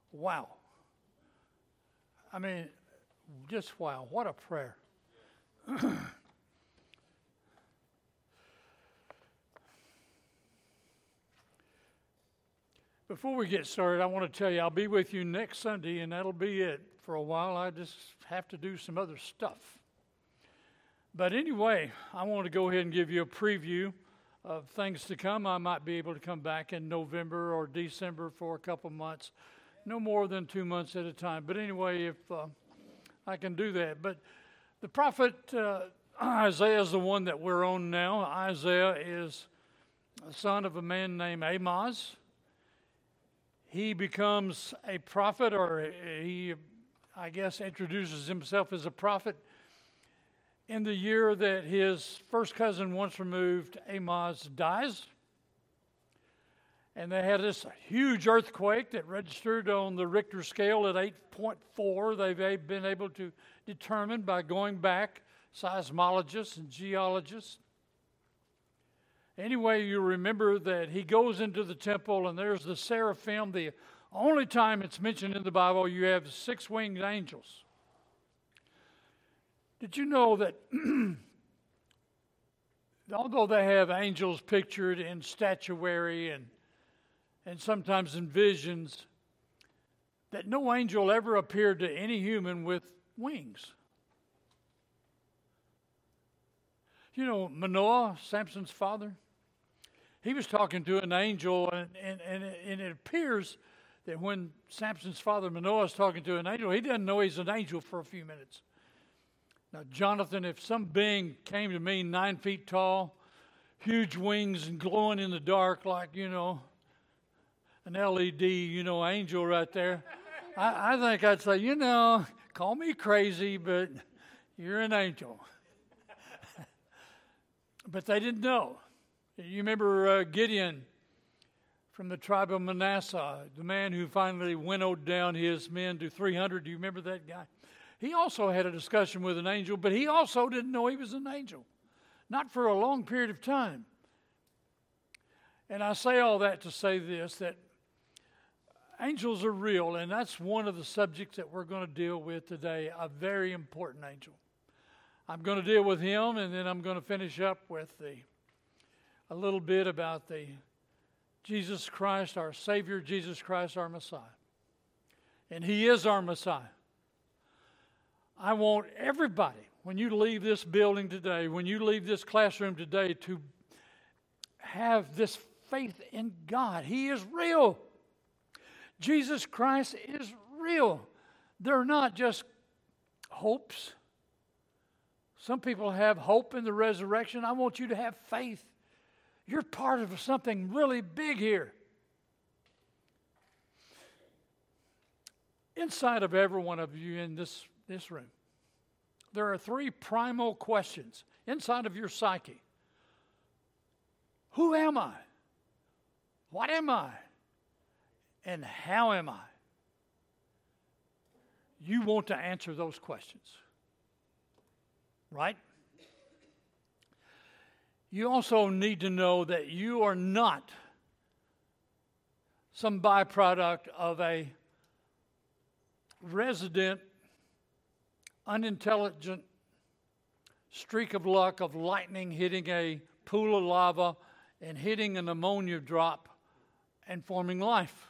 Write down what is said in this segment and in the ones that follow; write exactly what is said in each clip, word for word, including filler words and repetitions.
Wow. I mean, just wow. What a prayer. Before we get started, I want to tell you I'll be with you next Sunday, and that'll be it for a while. I just have to do some other stuff. But anyway, I want to go ahead and give you a preview of things to come. I might be able to come back in November or December for a couple months, no more than two months at a time. But anyway, if uh, I can do that. But the prophet uh, Isaiah is the one that we're on now. Isaiah is a son of a man named Amoz. He becomes a prophet, or he, I guess, introduces himself as a prophet in the year that his first cousin, once removed, Amoz, dies. And they had this huge earthquake that registered on the Richter scale at eight point four. They've been able to determine by going back, seismologists and geologists. Anyway, you remember that he goes into the temple, and there's the seraphim. The only time it's mentioned in the Bible, you have six-winged angels. Did you know that although they have angels pictured in statuary and, and sometimes in visions, that no angel ever appeared to any human with wings? You know, Manoah, Samson's father, he was talking to an angel, and, and, and, it, and it appears that when Samson's father, Manoah, is talking to an angel, he doesn't know he's an angel for a few minutes. Now, Jonathan, if some being came to me nine feet tall, huge wings and glowing in the dark like, you know, an L E D, you know, angel right there, I, I think I'd say, you know, call me crazy, but you're an angel. But they didn't know. You remember uh, Gideon from the tribe of Manasseh, the man who finally winnowed down his men to three hundred. Do you remember that guy? He also had a discussion with an angel, but he also didn't know he was an angel. Not for a long period of time. And I say all that to say this, that angels are real, and that's one of the subjects that we're going to deal with today, a very important angel. I'm going to deal with him, and then I'm going to finish up with the a little bit about the Jesus Christ, our Savior, Jesus Christ, our Messiah. And he is our Messiah. I want everybody, when you leave this building today, when you leave this classroom today, to have this faith in God. He is real. Jesus Christ is real. They're not just hopes. Some people have hope in the resurrection. I want you to have faith. You're part of something really big here. Inside of every one of you in this, this room, there are three primal questions inside of your psyche. Who am I? What am I? And how am I? You want to answer those questions. Right? You also need to know that you are not some byproduct of a resident, unintelligent streak of luck of lightning hitting a pool of lava and hitting an ammonia drop and forming life.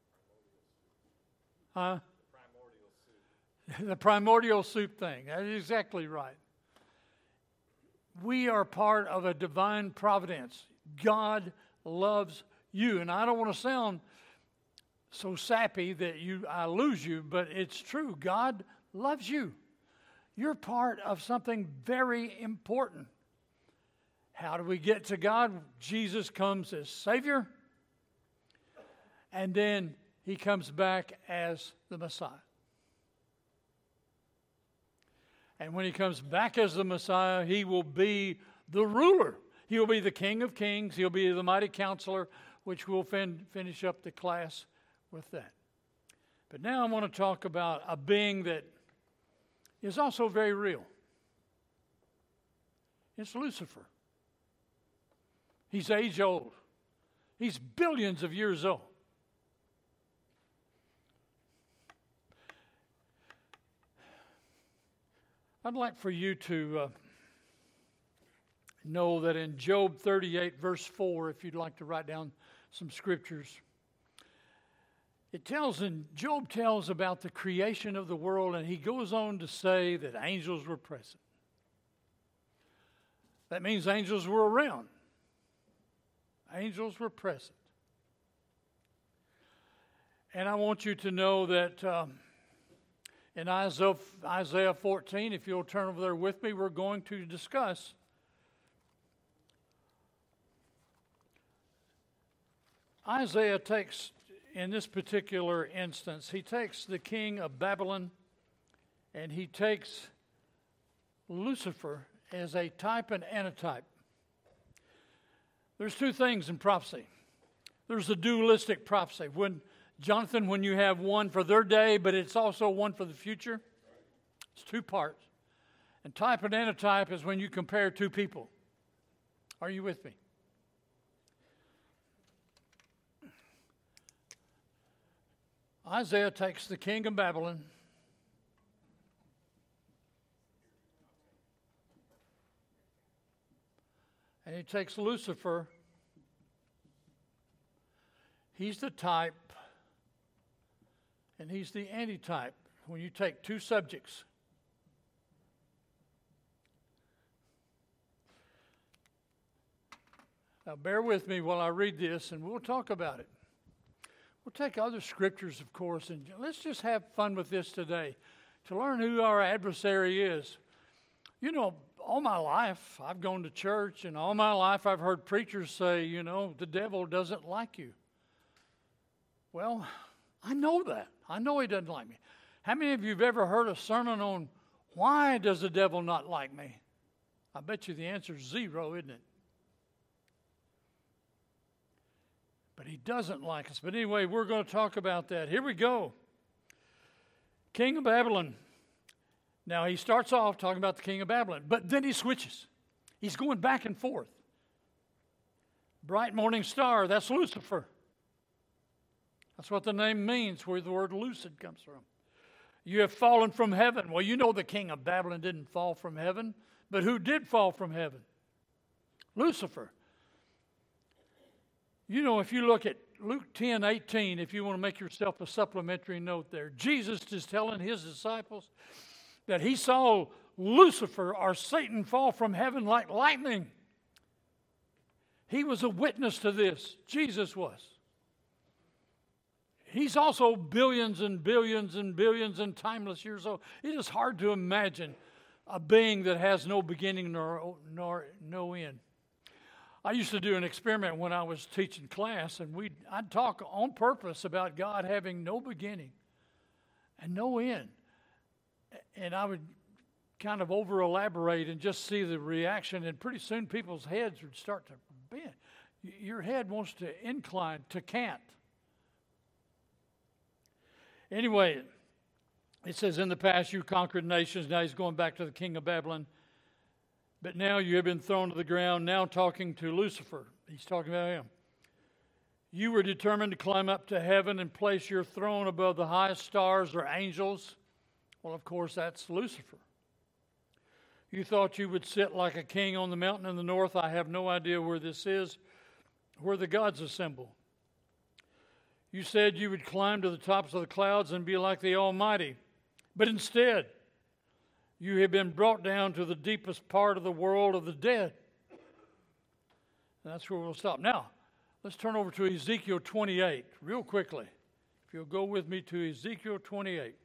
Huh? The primordial soup. The primordial soup thing. That is exactly right. We are part of a divine providence. God loves you. And I don't want to sound so sappy that you I lose you, but it's true. God loves you. You're part of something very important. How do we get to God? Jesus comes as Savior, and then he comes back as the Messiah. And when he comes back as the Messiah, he will be the ruler. He will be the King of Kings. He'll be the mighty counselor, which we'll fin- finish up the class with that. But now I want to talk about a being that is also very real. It's Lucifer. He's age old. He's billions of years old. I'd like for you to uh, know that in Job thirty-eight, verse four, if you'd like to write down some scriptures, it tells, and Job tells about the creation of the world, and he goes on to say that angels were present. That means angels were around. Angels were present. And I want you to know that um, in Isaiah, Isaiah fourteen, if you'll turn over there with me, we're going to discuss Isaiah takes, in this particular instance, he takes the king of Babylon and he takes Lucifer as a type and antitype. There's two things in prophecy. There's a dualistic prophecy. When Jonathan, when you have one for their day, but it's also one for the future, it's two parts. And type and antitype is when you compare two people. Are you with me? Isaiah takes the king of Babylon and he takes Lucifer. He's the type and he's the antitype. When you take two subjects, now bear with me while I read this and we'll talk about it. We'll take other scriptures, of course, and let's just have fun with this today to learn who our adversary is. You know, all my life I've gone to church, and all my life I've heard preachers say, you know, the devil doesn't like you. Well, I know that. I know he doesn't like me. How many of you have ever heard a sermon on why does the devil not like me? I bet you the answer is zero, isn't it? But he doesn't like us. But anyway, we're going to talk about that. Here we go. King of Babylon. Now, he starts off talking about the king of Babylon, but then he switches. He's going back and forth. Bright morning star, that's Lucifer. That's what the name means, where the word lucid comes from. You have fallen from heaven. Well, you know the king of Babylon didn't fall from heaven, but who did fall from heaven? Lucifer. You know, if you look at Luke ten eighteen, if you want to make yourself a supplementary note there, Jesus is telling his disciples that he saw Lucifer or Satan fall from heaven like lightning. He was a witness to this. Jesus was. He's also billions and billions and billions and timeless years old. It is hard to imagine a being that has no beginning nor, nor no end. I used to do an experiment when I was teaching class, and we'd, I'd talk on purpose about God having no beginning and no end. And I would kind of over-elaborate and just see the reaction, and pretty soon people's heads would start to bend. Your head wants to incline to cant. Anyway, it says, in the past you conquered nations. Now he's going back to the king of Babylon. But now you have been thrown to the ground. Now talking to Lucifer. He's talking about him. You were determined to climb up to heaven and place your throne above the highest stars or angels. Well, of course, that's Lucifer. You thought you would sit like a king on the mountain in the north. I have no idea where this is, where the gods assemble. You said you would climb to the tops of the clouds and be like the Almighty. But instead, you have been brought down to the deepest part of the world of the dead. And that's where we'll stop. Now, let's turn over to Ezekiel twenty-eight real quickly. If you'll go with me to Ezekiel twenty-eight.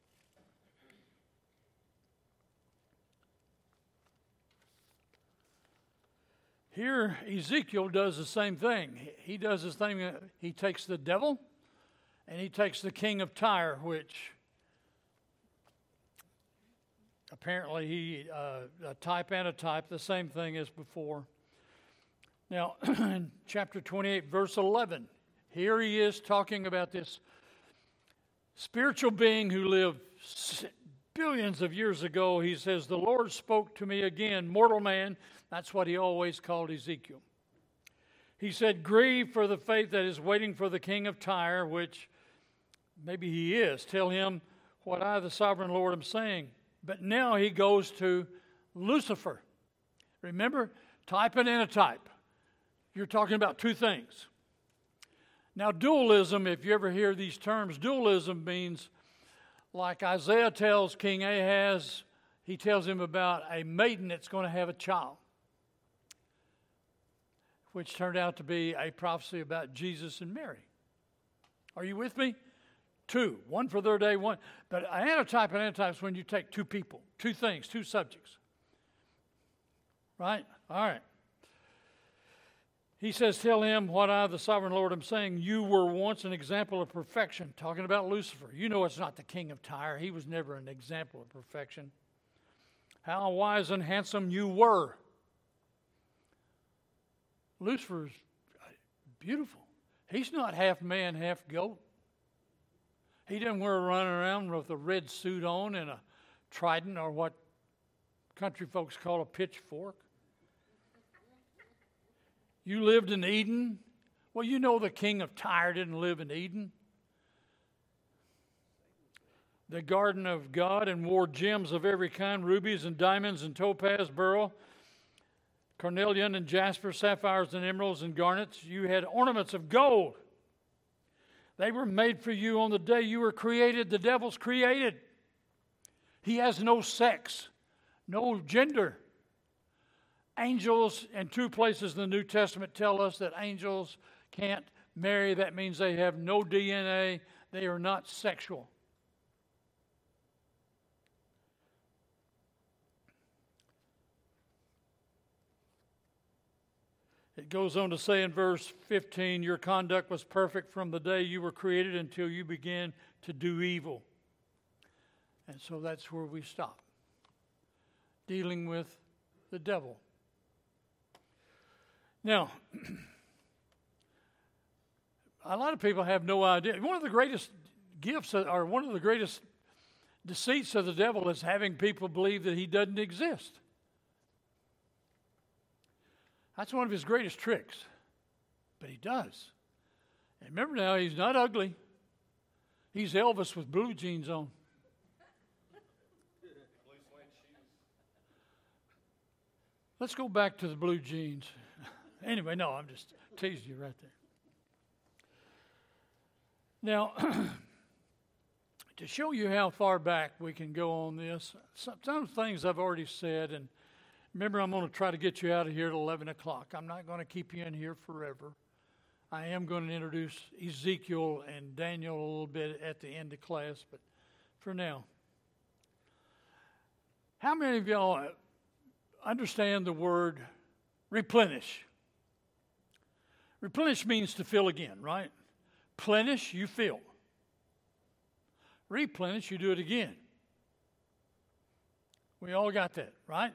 Here, Ezekiel does the same thing. He does this thing. He takes the devil and he takes the king of Tyre, which apparently he, uh, a type and a type, the same thing as before. Now, in chapter twenty-eight, verse eleven, here he is talking about this spiritual being who lived billions of years ago. He says, the Lord spoke to me again, mortal man. That's what he always called Ezekiel. He said, grieve for the fate that is waiting for the king of Tyre, which maybe he is. Tell him what I, the sovereign Lord, am saying. But now he goes to Lucifer. Remember, type and antitype. You're talking about two things. Now, dualism, if you ever hear these terms, dualism means, like Isaiah tells King Ahaz, he tells him about a maiden that's going to have a child, which turned out to be a prophecy about Jesus and Mary. Are you with me? Two. One for their day, one. But an antitype and antitype is when you take two people, two things, two subjects. Right? All right. He says, tell him what I, the sovereign Lord, am saying. You were once an example of perfection. Talking about Lucifer. You know it's not the king of Tyre. He was never an example of perfection. How wise and handsome you were. Lucifer's beautiful. He's not half man, half goat. He doesn't wear running around with a red suit on and a trident, or what country folks call a pitchfork. You lived in Eden. Well, you know the king of Tyre didn't live in Eden. The garden of God, and wore gems of every kind, rubies and diamonds and topaz, beryl, carnelian and jasper, sapphires and emeralds and garnets. You had ornaments of gold. They were made for you on the day you were created. The devil's created. He has no sex, no gender. Angels, in two places in the New Testament, tell us that angels can't marry. That means they have no D N A. They are not sexual. It goes on to say in verse fifteen, your conduct was perfect from the day you were created until you began to do evil. And so that's where we stop. Dealing with the devil. Now, a lot of people have no idea. One of the greatest gifts, or one of the greatest deceits of the devil, is having people believe that he doesn't exist. That's one of his greatest tricks. But he does. And remember now, he's not ugly. He's Elvis with blue jeans on. Let's go back to the blue jeans. Anyway, no, I'm just teasing you right there. Now, to show you how far back we can go on this, some, some things I've already said, and remember, I'm going to try to get you out of here at eleven o'clock. I'm not going to keep you in here forever. I am going to introduce Ezekiel and Daniel a little bit at the end of class, but for now. How many of y'all understand the word replenish? Replenish means to fill again, right? Plenish, you fill. Replenish, you do it again. We all got that, right?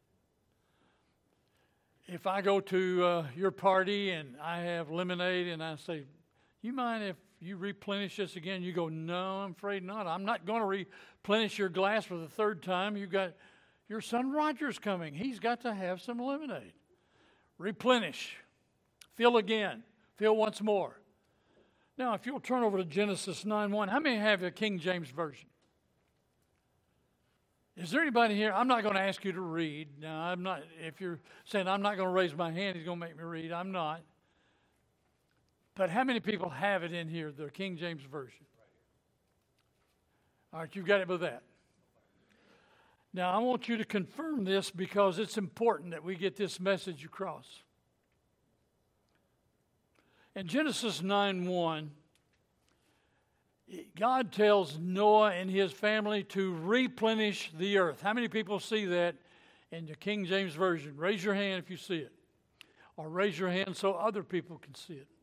If I go to uh, your party and I have lemonade and I say, you mind if you replenish this again? You go, no, I'm afraid not. I'm not going to replenish your glass for the third time. You've got your son Roger's coming. He's got to have some lemonade. Replenish. Fill again. Fill once more. Now, if you'll turn over to Genesis nine one, how many have a King James Version? Is there anybody here? I'm not going to ask you to read. Now, I'm not. If you're saying I'm not going to raise my hand, he's going to make me read. I'm not. But how many people have it in here, the King James Version? All right, you've got it with that. Now, I want you to confirm this because it's important that we get this message across. In Genesis nine one, God tells Noah and his family to replenish the earth. How many people see that in the King James Version? Raise your hand if you see it. Or raise your hand so other people can see it.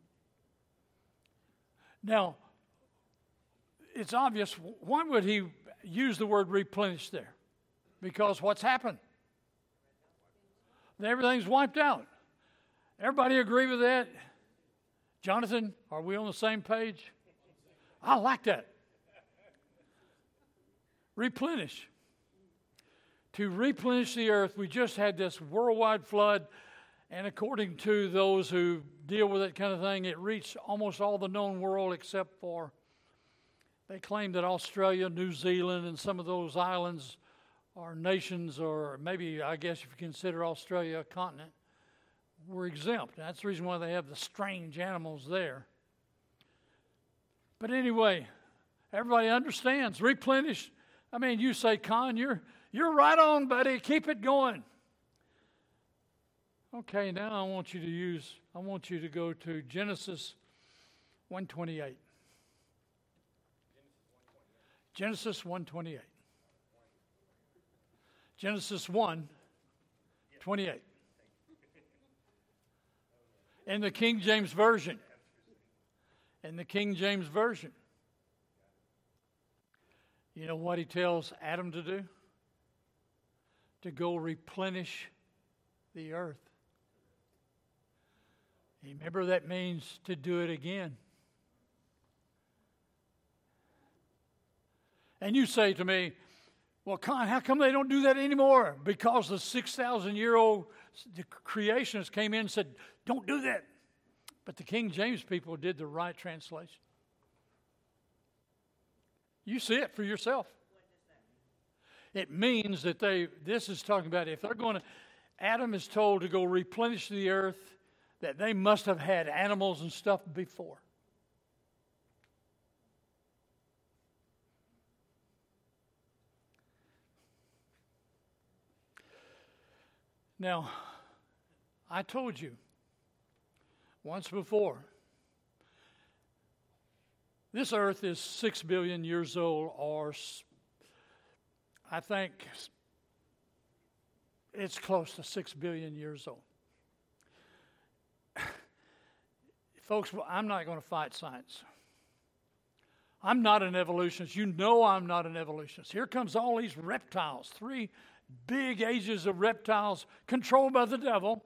Now, it's obvious. Why would he use the word replenish there? Because what's happened? Everything's wiped out. Everybody agree with that? Jonathan, are we on the same page? I like that. Replenish. To replenish the earth, we just had this worldwide flood, and according to those who deal with that kind of thing, it reached almost all the known world except for They claim that Australia, New Zealand, and some of those islands are nations, or maybe, I guess, if you consider Australia a continent, were exempt. That's the reason why they have the strange animals there. But anyway, everybody understands. Replenish. I mean, you say, Con, you're, you're right on, buddy. Keep it going. Okay, now I want you to use, I want you to go to Genesis one twenty-eight. Genesis one twenty-eight. Genesis one twenty-eight. In the King James Version. In the King James Version. You know what he tells Adam to do? To go replenish the earth. Remember, that means to do it again. And you say to me, well, Con, how come they don't do that anymore? Because the six thousand year old creationists came in and said, don't do that. But the King James people did the right translation. You see it for yourself. It means that they, this is talking about if they're going to, Adam is told to go replenish the earth, that they must have had animals and stuff before. Now, I told you once before, this earth is six billion years old, or I think it's close to six billion years old. Folks, I'm not going to fight science. I'm not an evolutionist. You know I'm not an evolutionist. Here comes all these reptiles, three big ages of reptiles controlled by the devil.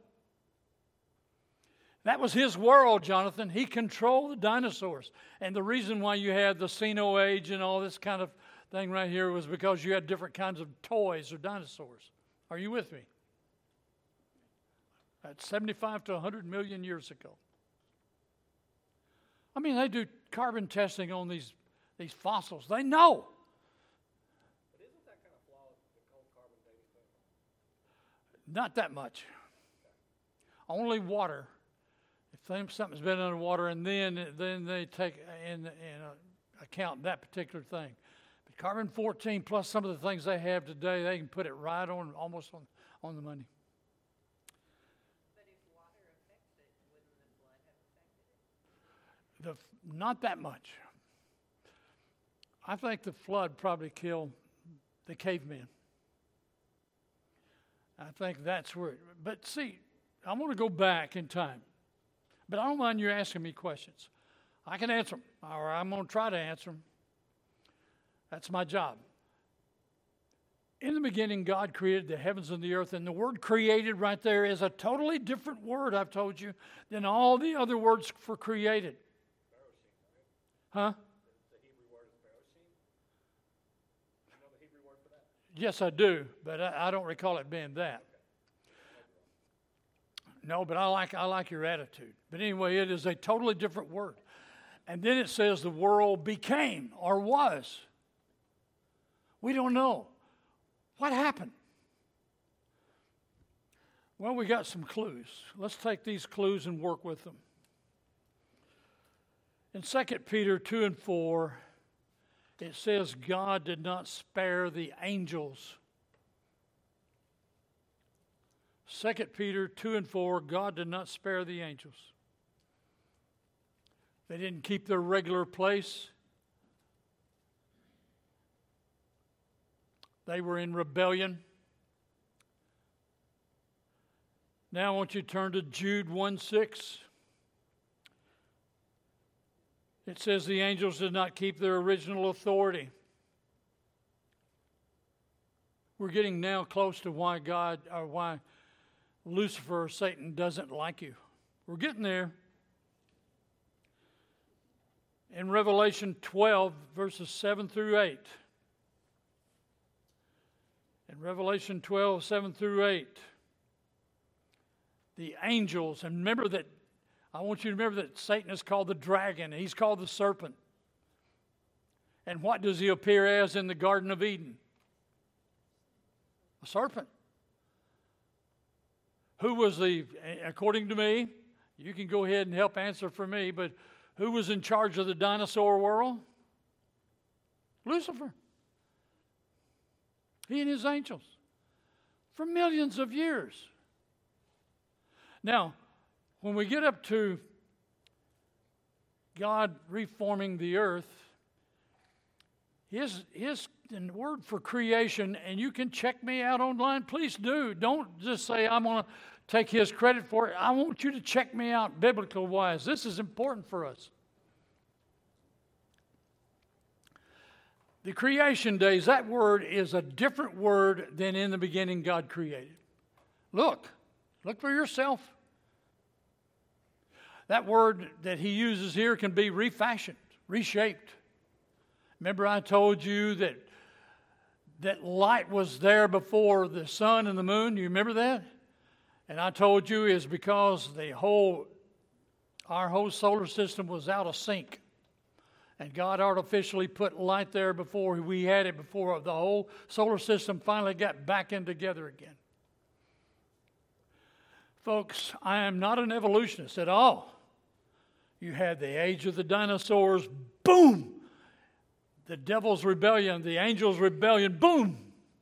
That was his world, Jonathan. He controlled the dinosaurs. And the reason why you had the Ceno age and all this kind of thing right here was because you had different kinds of toys or dinosaurs. Are you with me? That's seventy-five to one hundred million years ago. I mean, they do carbon testing on these, these fossils. They know. But isn't that kind of flawed, the whole carbon dating thing? Not that much. Only water. If something's been underwater, and then then they take in, in account that particular thing. But carbon fourteen plus some of the things they have today, they can put it right on, almost on, on the money. But if water affects it, wouldn't the flood have affected it? The, not that much. I think the flood probably killed the cavemen. I think that's where, but see, I want to go back in time. But I don't mind you asking me questions. I can answer them, or I'm going to try to answer them. That's my job. In the beginning, God created the heavens and the earth, and the word created right there is a totally different word, I've told you, than all the other words for created. Huh? The Hebrew word is Bereshit. You know the Hebrew word for that? Yes, I do, but I, I don't recall it being that. No, but I like I like your attitude. But anyway, it is a totally different word. And then it says the world became or was. We don't know. What happened? Well, we got some clues. Let's take these clues and work with them. In Second Peter two and four, it says God did not spare the angels. Second Peter two and four, God did not spare the angels. They didn't keep their regular place. They were in rebellion. Now I want you to turn to Jude one six. It says the angels did not keep their original authority. We're getting now close to why God, or why Lucifer or Satan doesn't like you. We're getting there. In Revelation twelve, verses seven through eight. In Revelation twelve, seven through eight. The angels, and remember that, I want you to remember that Satan is called the dragon. He's called the serpent. And what does he appear as in the Garden of Eden? A serpent. Who was the, according to me, you can go ahead and help answer for me, but who was in charge of the dinosaur world? Lucifer. He and his angels. For millions of years. Now, when we get up to God reforming the earth, his, his word for creation, and you can check me out online, please do. Don't just say I'm going to take his credit for it. I want you to check me out biblical wise. This is important for us. The creation days, that word is a different word than in the beginning God created. Look, look for yourself. That word that he uses here can be refashioned, reshaped. Remember I told you that, that light was there before the sun and the moon? You remember that? And I told you is because the whole, our whole solar system was out of sync. And God artificially put light there before we had it, before the whole solar system finally got back in together again. Folks, I am not an evolutionist at all. You had the age of the dinosaurs, boom! The devil's rebellion, the angel's rebellion, boom!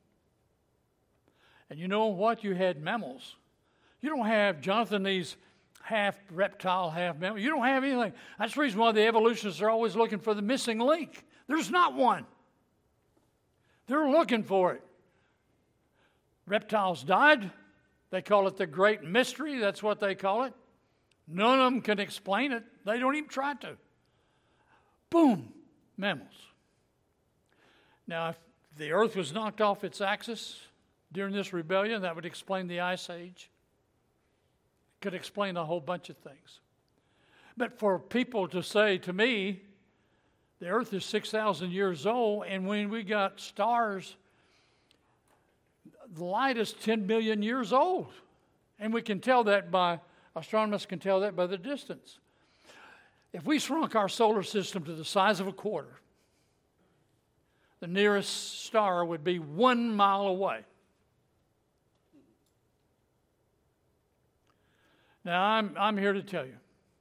And you know what? You had mammals. You don't have, Jonathan, these half reptile, half mammal. You don't have anything. That's the reason why the evolutionists are always looking for the missing link. There's not one. They're looking for it. Reptiles died. They call it the great mystery. That's what they call it. None of them can explain it. They don't even try to. Boom, mammals. Now, if the earth was knocked off its axis during this rebellion, that would explain the Ice Age. Could explain a whole bunch of things. But for people to say to me, the earth is six thousand years old, and when we got stars, the light is ten billion years old. And we can tell that by, astronomers can tell that by the distance. If we shrunk our solar system to the size of a quarter, the nearest star would be one mile away. Now, I'm, I'm here to tell you,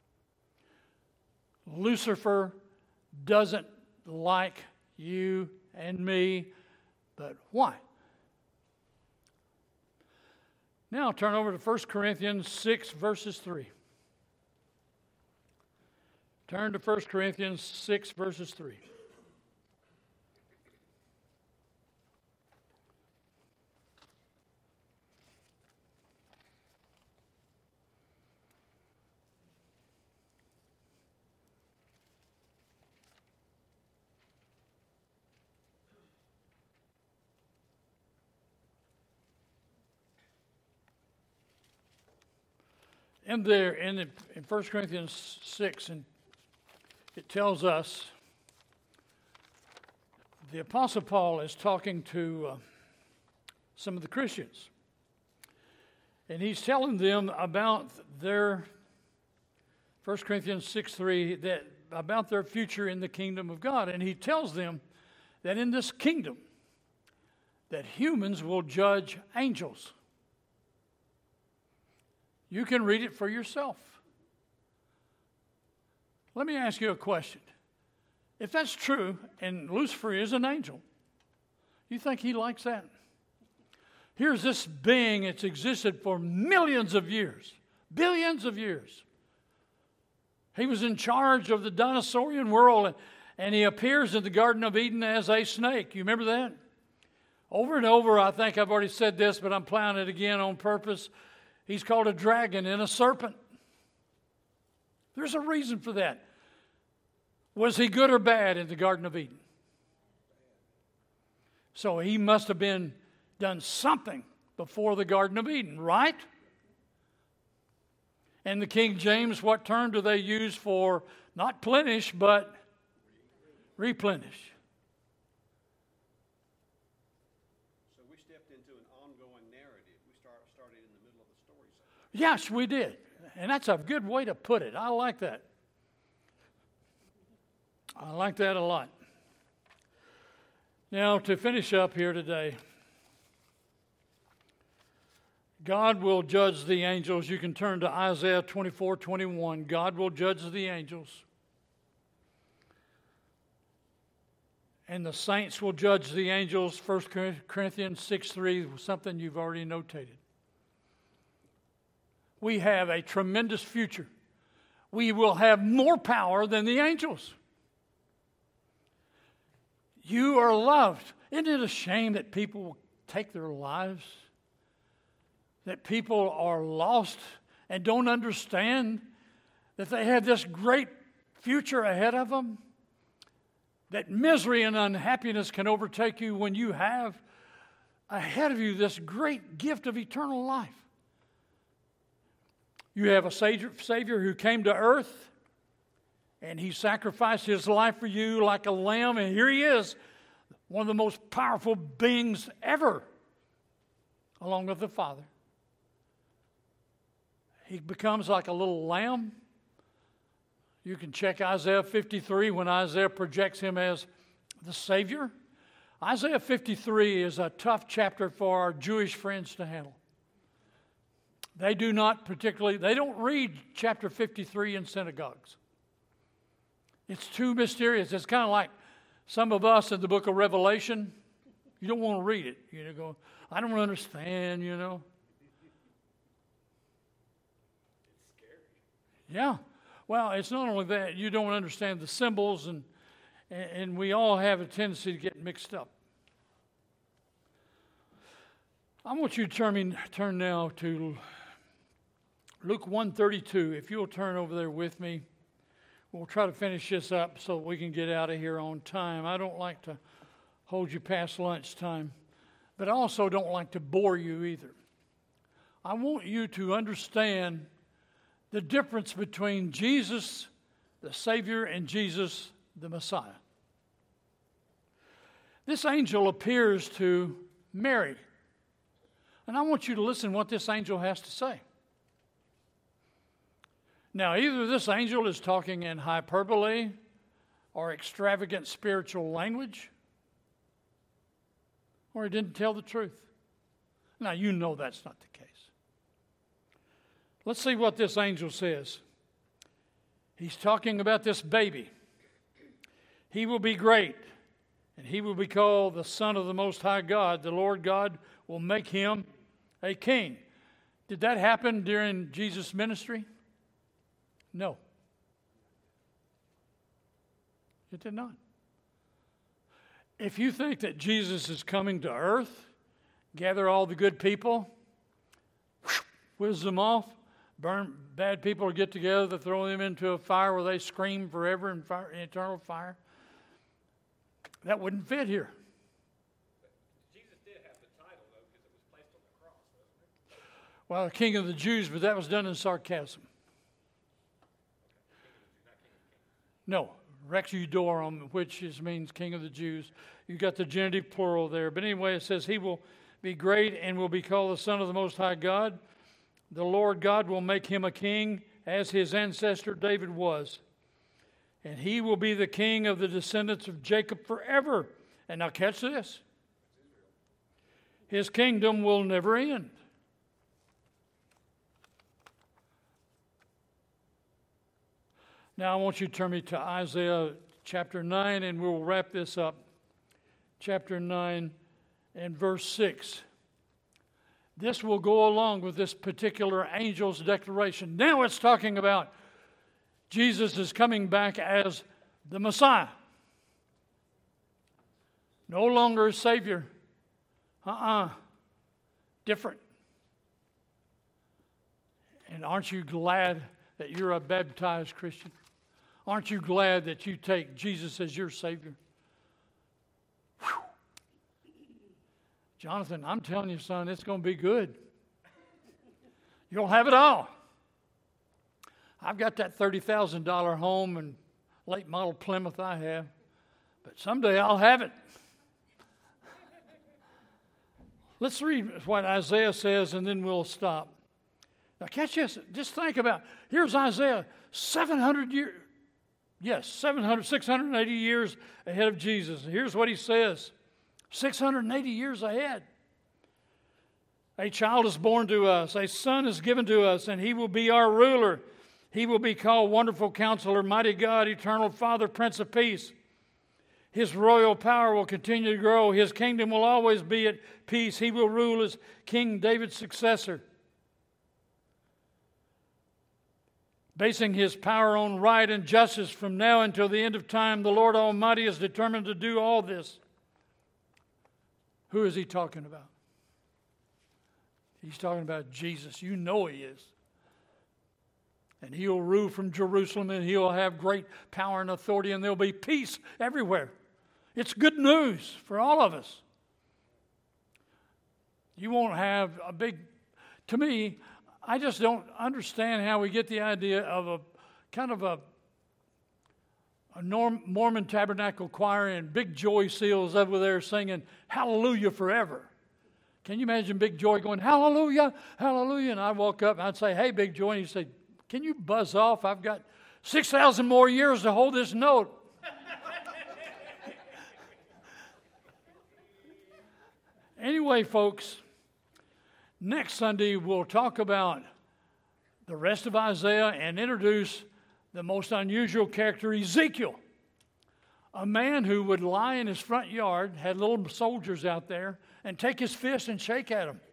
Lucifer doesn't like you and me, but why? Now, turn over to First Corinthians six, verses three. Turn to First Corinthians six, verses three. In there, in, the, in First Corinthians six, and it tells us, the Apostle Paul is talking to uh, some of the Christians. And he's telling them about their, First Corinthians six three, that about their future in the kingdom of God. And he tells them that in this kingdom, that humans will judge angels. You can read it for yourself. Let me ask you a question. If that's true, and Lucifer is an angel, you think he likes that? Here's this being that's existed for millions of years, billions of years. He was in charge of the dinosaurian world, and he appears in the Garden of Eden as a snake. You remember that? Over and over, I think I've already said this, but I'm plowing it again on purpose. He's called a dragon and a serpent. There's a reason for that. Was he good or bad in the Garden of Eden? So he must have been done something before the Garden of Eden, right? And the King James, what term do they use for not plenish, but replenish? Yes, we did. And that's a good way to put it. I like that. I like that a lot. Now, to finish up here today, God will judge the angels. You can turn to Isaiah twenty-four twenty-one. God will judge the angels. And the saints will judge the angels. First Corinthians six three, something you've already notated. We have a tremendous future. We will have more power than the angels. You are loved. Isn't it a shame that people take their lives? That people are lost and don't understand that they have this great future ahead of them? That misery and unhappiness can overtake you when you have ahead of you this great gift of eternal life. You have a Savior, Savior who came to earth, and He sacrificed His life for you like a lamb, and here He is, one of the most powerful beings ever, along with the Father. He becomes like a little lamb. You can check Isaiah fifty-three when Isaiah projects Him as the Savior. Isaiah fifty-three is a tough chapter for our Jewish friends to handle. They do not particularly, they don't read chapter fifty-three in synagogues. It's too mysterious. It's kind of like some of us in the book of Revelation. You don't want to read it. You know, go, I don't understand, you know. It's scary. Yeah. Well, it's not only that. You don't understand the symbols, and, and we all have a tendency to get mixed up. I want you to turn, me, turn now to Luke one thirty-two. If you'll turn over there with me, we'll try to finish this up so we can get out of here on time. I don't like to hold you past lunchtime, but I also don't like to bore you either. I want you to understand the difference between Jesus, the Savior, and Jesus, the Messiah. This angel appears to Mary. And I want you to listen to what this angel has to say. Now, either this angel is talking in hyperbole or extravagant spiritual language, or he didn't tell the truth. Now, you know that's not the case. Let's see what this angel says. He's talking about this baby. He will be great, and he will be called the Son of the Most High God. The Lord God will make him a king. Did that happen during Jesus' ministry? No. It did not. If you think that Jesus is coming to earth, gather all the good people, whiz them off, burn bad people, get together, throw them into a fire where they scream forever in, fire, in eternal fire, that wouldn't fit here. Jesus did have the title, though, because it was placed on the cross, wasn't it? Well, the King of the Jews, but that was done in sarcasm. No, Rex Eudorum, which is, means King of the Jews. You got the genitive plural there. But anyway, it says, he will be great and will be called the Son of the Most High God. The Lord God will make him a king as his ancestor David was. And he will be the king of the descendants of Jacob forever. And now catch this. His kingdom will never end. Now I want you to turn me to Isaiah chapter nine, and we'll wrap this up. Chapter nine and verse six. This will go along with this particular angel's declaration. Now it's talking about Jesus is coming back as the Messiah. No longer a Savior. Uh-uh. Different. And aren't you glad that you're a baptized Christian? Aren't you glad that you take Jesus as your Savior? Whew. Jonathan, I'm telling you, son, it's going to be good. You'll have it all. I've got that thirty thousand dollars home and late model Plymouth I have, but someday I'll have it. Let's read what Isaiah says, and then we'll stop. Now, catch this. Just think about, here's Isaiah, seven hundred years, yes, seven hundred, six hundred eighty years ahead of Jesus. Here's what he says. six hundred eighty years ahead. A child is born to us, a son is given to us, and he will be our ruler. He will be called Wonderful Counselor, Mighty God, Eternal Father, Prince of Peace. His royal power will continue to grow. His kingdom will always be at peace. He will rule as King David's successor, basing his power on right and justice from now until the end of time. The Lord Almighty is determined to do all this. Who is he talking about? He's talking about Jesus. You know he is. And he'll rule from Jerusalem, and he'll have great power and authority, and there'll be peace everywhere. It's good news for all of us. You won't have a big, to me, I just don't understand how we get the idea of a kind of a, a Norm, Mormon Tabernacle choir and Big Joy Seals over there singing Hallelujah Forever. Can you imagine Big Joy going, Hallelujah, Hallelujah? And I'd walk up and I'd say, hey, Big Joy. And he'd say, can you buzz off? I've got six thousand more years to hold this note. Anyway, folks, next Sunday we'll talk about the rest of Isaiah and introduce the most unusual character, Ezekiel, a man who would lie in his front yard, had little soldiers out there, and take his fist and shake at them.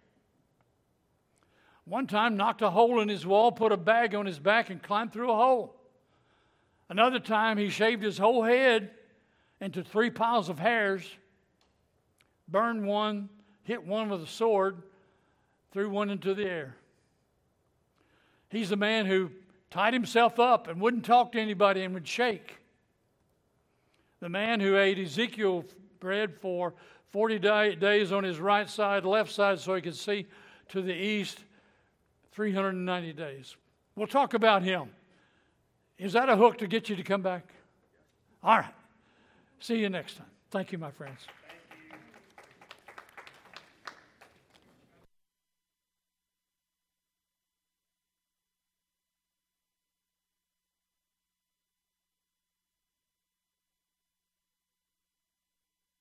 One time knocked a hole in his wall, put a bag on his back, and climbed through a hole. Another time he shaved his whole head into three piles of hairs, burned one, hit one with a sword, threw one into the air. He's the man who tied himself up and wouldn't talk to anybody and would shake. The man who ate Ezekiel bread for forty days on his right side, left side, so he could see to the east, three hundred ninety days. We'll talk about him. Is that a hook to get you to come back? All right. See you next time. Thank you, my friends.